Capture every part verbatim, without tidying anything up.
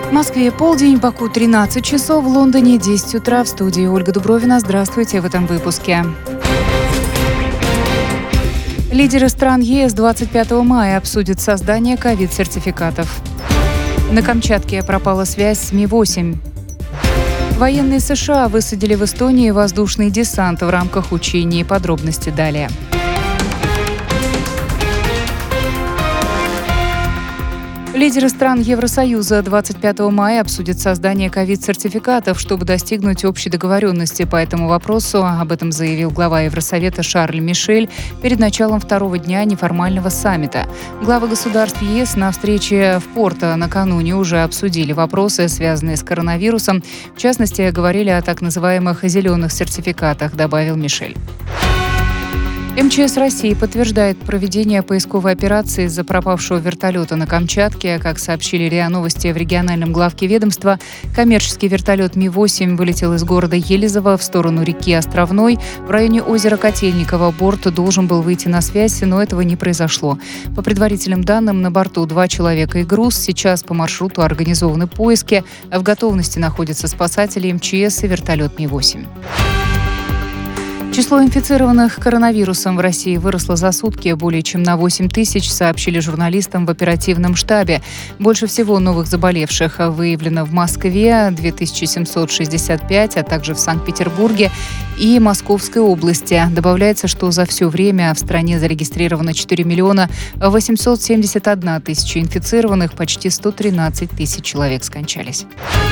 В Москве полдень, Баку тринадцать часов, в Лондоне десять утра. В студии Ольга Дубровина. Здравствуйте в этом выпуске. Лидеры стран ЕС двадцать пятого мая обсудят создание ковид-сертификатов. На Камчатке пропала связь с Ми восемь. Военные США высадили в Эстонии воздушный десант в рамках учений. Подробности далее. Лидеры стран Евросоюза двадцать пятого мая обсудят создание ковид-сертификатов, чтобы достигнуть общей договоренности по этому вопросу. Об этом заявил глава Евросовета Шарль Мишель перед началом второго дня неформального саммита. Главы государств ЕС на встрече в Порто накануне уже обсудили вопросы, связанные с коронавирусом. В частности, говорили о так называемых «зеленых сертификатах», добавил Мишель. эм че эс России подтверждает проведение поисковой операции из-за пропавшего вертолета на Камчатке. Как сообщили РИА Новости в региональном главке ведомства, коммерческий вертолет Ми восемь вылетел из города Елизово в сторону реки Островной. В районе озера Котельниково борт должен был выйти на связь, но этого не произошло. По предварительным данным, на борту два человека и груз. Сейчас по маршруту организованы поиски. В готовности находятся спасатели эм че эс и вертолет Ми восемь. Число инфицированных коронавирусом в России выросло за сутки более чем на восемь тысяч, сообщили журналистам в оперативном штабе. Больше всего новых заболевших выявлено в Москве две тысячи семьсот шестьдесят пять, а также в Санкт-Петербурге и Московской области. Добавляется, что за все время в стране зарегистрировано четыре миллиона восемьсот семьдесят одна тысяча инфицированных, почти сто тринадцать тысяч человек скончались.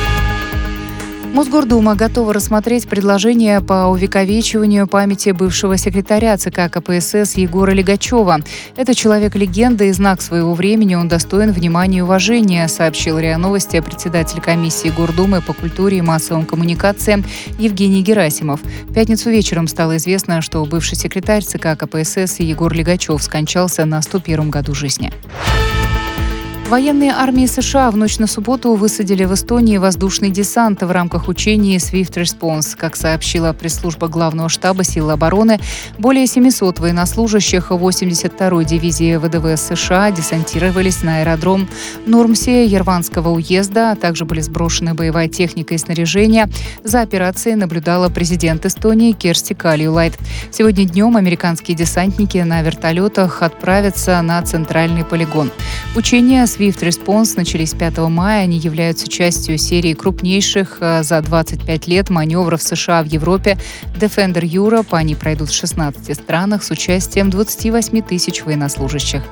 Мосгордума готова рассмотреть предложение по увековечиванию памяти бывшего секретаря ЦК ка пэ эс эс Егора Лигачева. Это человек-легенда и знак своего времени, он достоин внимания и уважения, сообщил РИА Новости председатель комиссии Гордумы по культуре и массовым коммуникациям Евгений Герасимов. В пятницу вечером стало известно, что бывший секретарь ЦК ка пэ эс эс Егор Лигачев скончался на сто первом году жизни. Военные армии США в ночь на субботу высадили в Эстонии воздушный десант в рамках учений Swift Response. Как сообщила пресс-служба главного штаба сил обороны, более семисот военнослужащих восемьдесят второй дивизии вэ дэ вэ США десантировались на аэродром Нурмси Ерванского уезда, а также были сброшены боевая техника и снаряжение. За операцией наблюдала президент Эстонии Керсти Кальюлайд. Сегодня днем американские десантники на вертолетах отправятся на центральный полигон. Учения Swift Response начались пятого мая. Они являются частью серии крупнейших за двадцать пять лет маневров США в Европе Defender Europe. Они пройдут в шестнадцати странах с участием двадцати восьми тысяч военнослужащих.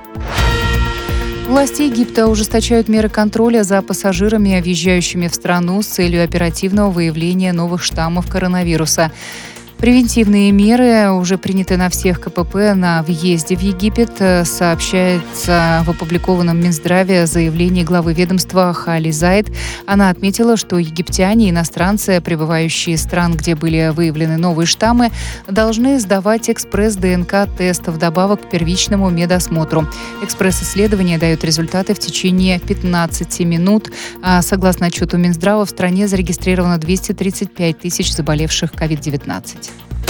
Власти Египта ужесточают меры контроля за пассажирами, въезжающими в страну с целью оперативного выявления новых штаммов коронавируса. Превентивные меры уже приняты на всех ка пэ пэ на въезде в Египет, сообщается в опубликованном в Минздраве заявлении главы ведомства Хали Зайд. Она отметила, что египтяне и иностранцы, прибывающие из стран, где были выявлены новые штаммы, должны сдавать экспресс-дэ эн ка-тест вдобавок к первичному медосмотру. Экспресс-исследование дает результаты в течение пятнадцати минут. А согласно отчету Минздрава, в стране зарегистрировано двести тридцать пять тысяч заболевших ковид девятнадцать.